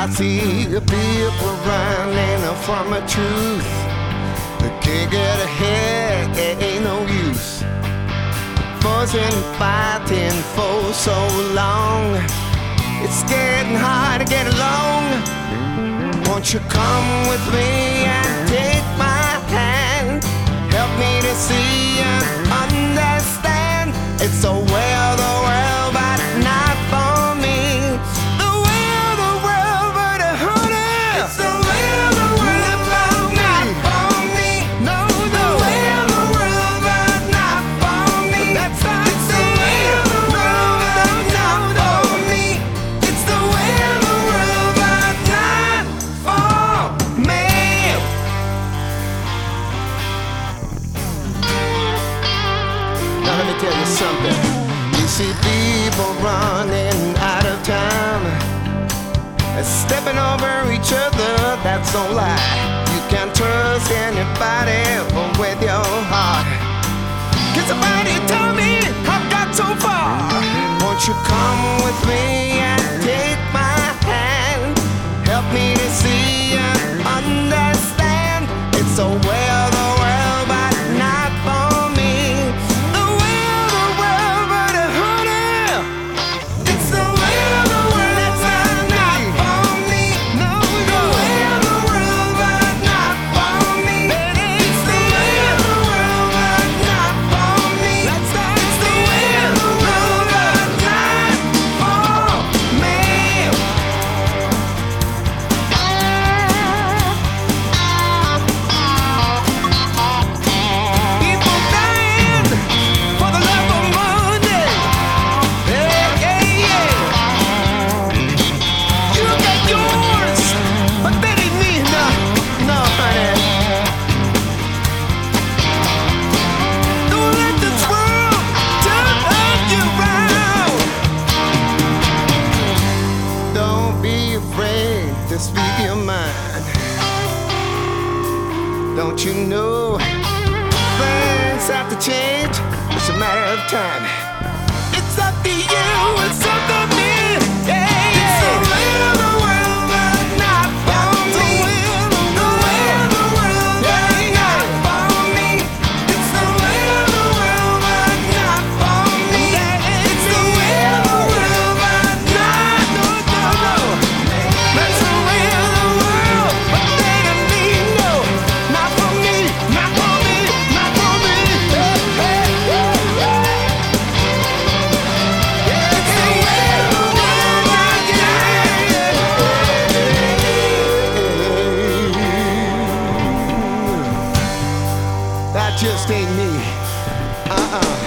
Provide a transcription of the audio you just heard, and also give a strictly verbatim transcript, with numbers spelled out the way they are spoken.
I see the people running from the truth. They can't get ahead, it ain't no use. Fussing, fighting for so long. It's getting hard to get along. Won't you come with me and take my hand? Help me to see and understand. It's the way of the world, but not for me. The way of the world, but a honey. It's the way of the world, but not for me. No, the way of the world, but not for me. That's not it's the way of the world, but not for me. It's the way of the world, but not for me. Now let me tell you something. You see people running out of time, stepping over each other, that's no lie. You can't trust anybody with your heart. Can somebody tell me I've got so far? Won't you come with me and take my hand? Help me to see and understand. It's the way of the world, but not for me. The way of the world, but a honey. It's the way of the world, that's not for me. No, the way of the world, but not for me. It's the way of the world, but not for me. It's the way of the world, but not for me. People dying for the love of money. Yeah, yeah, yeah. You get yours, but that ain't me. No, no, honey. Don't let this world turn you round. Don't be afraid to speak your mind. Don't you know things have to change? It's a matter of time. It's up to you, it's up to me. Yeah, it's the way of the world, but not for me. The way of the world, but not for me. It's the way of the world, but not for me. It's the way of the world, but not, no, no, no. That's the way of the world, but that ain't me, no. Not for me, not for me, not for me. Hey, hey, hey, hey. It's the way of the world, but yeah. That just ain't me. Uh-uh.